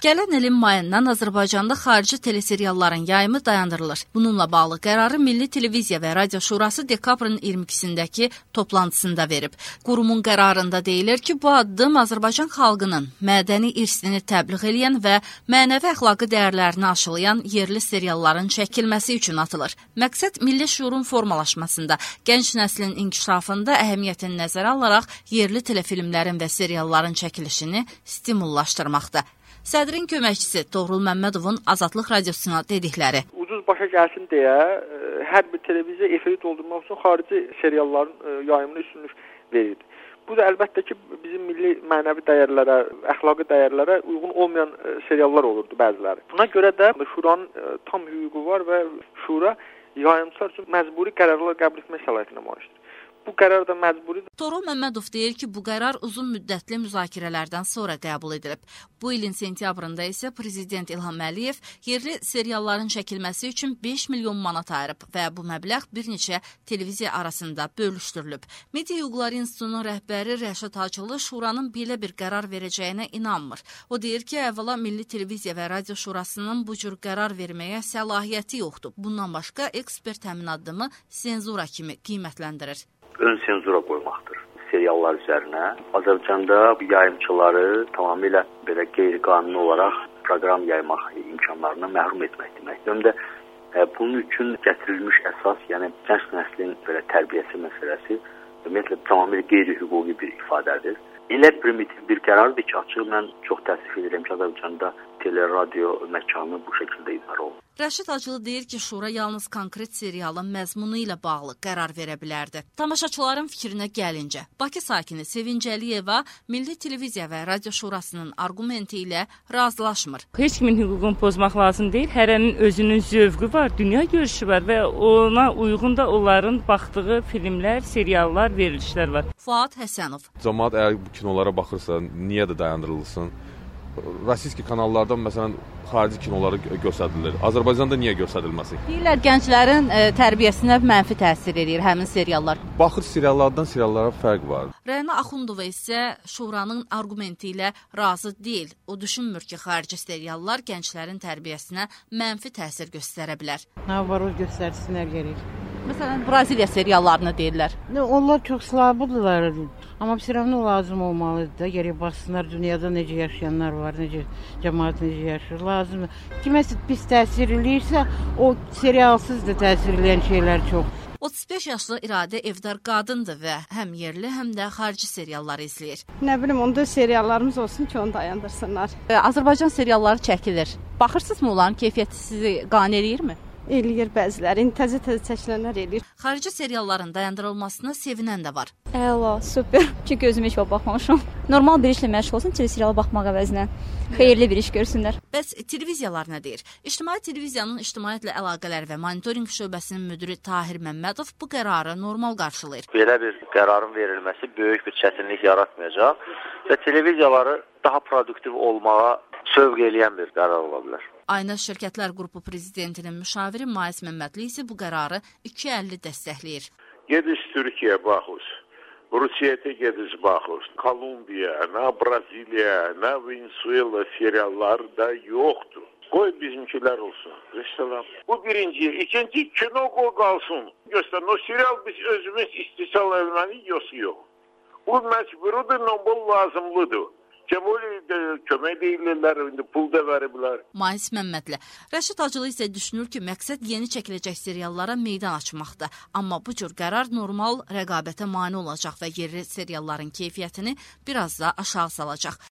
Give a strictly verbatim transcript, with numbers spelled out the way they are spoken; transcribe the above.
Gələn ilin mayından Azərbaycanda xarici teleserialların yayımı dayandırılır. Bununla bağlı qərarı Milli Televiziya və Radio Şurası dekabrın iyirmi ikisindəki toplantısında verib. Qurumun qərarında deyilir ki, bu addım Azərbaycan xalqının mədəni irsini təbliğ edən və mənəvi əxlaqi dəyərlərini aşılayan yerli serialların çəkilməsi üçün atılır. Məqsəd milli şuurun formalaşmasında, gənc nəslin inkişafında əhəmiyyətini nəzərə alaraq yerli telefilmlərin və serialların çəkilişini stimullaşdırmaqdır. Sədrin köməkçisi Toğrul Məmmədovun Azadlıq Radiosuna dedikləri. Ucuz başa gəlsin deyə hər bir televiziya efiri doldurmaq üçün xarici serialların yayımına üstünlük verirdi. Bu da əlbəttə ki, bizim milli mənəvi dəyərlərə, əxlaqi dəyərlərə uyğun olmayan seriallar olurdu bəziləri. Buna görə də Şuranın tam hüququ var və Şura yayımçılar üçün məcburi qərarlar qəbul etmək səlahiyyətinə malikdir. Bu qərar da məcburidir. Toğrul Məmmədov deyir ki, bu qərar uzun müddətli müzakirələrdən sonra qəbul edilib. Bu ilin sentyabrında isə Prezident İlham Əliyev yerli serialların çəkilməsi üçün beş milyon manat ayırıb və bu məbləğ bir neçə televiziya arasında bölüşdürülüb. Media Hüquqları İnstitutunun rəhbəri Rəşad Hacılı Şuranın belə bir qərar verəcəyinə inanmır. O deyir ki, əvvəla Milli Televiziya və Radio Şurasının bu cür qərar verməyə səlahiyyəti yoxdur. Bundan başqa ekspert həmin addımı senzura kimi qiymətləndirir. Ön senzura qoymaqdır seriallar üzərinə. Azərbaycanda yayımçıları tamamilə belə qeyri-qanuni olaraq proqram yaymaq imkanlarına məhrum etmək deməkdir. Həm də e, bunun üçün gətirilmiş əsas, yəni gənc nəslin belə tərbiyəsi məsələsi ümumiyyətlə tamamilə qeyri-hüquqi bir ifadədir. Elə primitiv bir qərardır ki, açıq mən çox təəssüf edirəm ki, Azərbaycanda tele-radio məkanı bu şəkildə idarə olunur. Rəşid Hacılı deyir ki, Şura yalnız konkret serialın məzmunu ilə bağlı qərar verə bilərdi. Tamaşaçıların fikrinə gəlincə, Bakı sakini Sevinc Əliyeva Milli Televiziya və Radio Şurasının arqumenti ilə razılaşmır. Heç kimin hüququnu pozmaq lazım deyil. Hərənin özünün zövqü var, dünya görüşü var və ona uyğun da onların baxdığı filmlər, seriallar, verilişlər var. Fuad Həsənov. Cəmaət əgər bu kinolara baxırsa, niyə də dayandırılsın? Rasiski kanallardan məsələn xarici kinoları göstərilir. Azərbaycanda niyə göstərilməsi? Deyirlər gənclərin e, tərbiyəsinə mənfi təsir edir həmin seriallar. Baxır seriallardan seriallara fərq var. Rəna Axundova isə Şuranın arqumenti ilə razı deyil. O düşünmür ki, xarici seriallar gənclərin tərbiyəsinə mənfi təsir göstərə bilər. Nə var, o göstərsinlər gərək. Məsələn, Braziliya seriallarını deyirlər. Ne, onlar çox slabıdırlar. Amma bir sıramda lazım olmalıdır da. Gərək baxsınlar dünyada necə yaşayanlar var, necə cəmaət necə yaşayır. Lazımdır. Kiməsə pis təsir eləyirsə, o serialsız da təsir eləyən şeylər çox. otuz beş yaşlı İradə evdar qadındır və həm yerli, həm də xarici serialları izləyir. Nə bilim, onda seriallarımız olsun ki, onu dayandırsınlar. Azərbaycan serialları çəkilir. Baxırsınızmı onların keyfiyyəti sizi qane eləyirmi? Eləyir bəziləri, təzə-təzə çəkilənlər eləyir. Xarici serialların dayandırılmasına sevinən də var. Əla, super. Çünki özüm heç vaxt baxmamışam. Normal bir işlə məşğul olsun, teleseriala baxmaq əvəzinə. Xeyirli bir iş görsünlər. Bəs televiziyalar nə deyir? İctimai televiziyanın ictimaiyyətlə əlaqələr və monitorinq şöbəsinin müdiri Tahir Məmmədov bu qərarı normal qarşılayır. Belə bir qərarın verilməsi böyük bir çətinlik yaratmayacaq və televiziyaları daha produktiv olmağa sövq eləyən bir qərar ola bilər. Ayna Şirkətlər Qrupu prezidentinin müşaviri Mais Məmmədli isə bu qərarı iki əlli dəstəkləyir. Gediş Türkiyə baxız, Rusiyaya gediş baxız, Kolumbiya, nə Braziliya, nə Venezuela serialları da yoxdur. Qoy bizimkilər olsun. Rəssalam. Bu birinci. İkinci, kino qoy qalsın. Göstərin, o serial biz özümüz istisal etməliyik, yoxsa yox. Bu məcburidir, bu lazımlıdır. Kömək deyirlər, pul da veriblər. Mais Məmmədli. Rəşid Hacılı isə düşünür ki, məqsəd yeni çəkiləcək seriallara meydan açmaqdır. Amma bu cür qərar normal rəqabətə mane olacaq və yerli serialların keyfiyyətini biraz da aşağı salacaq.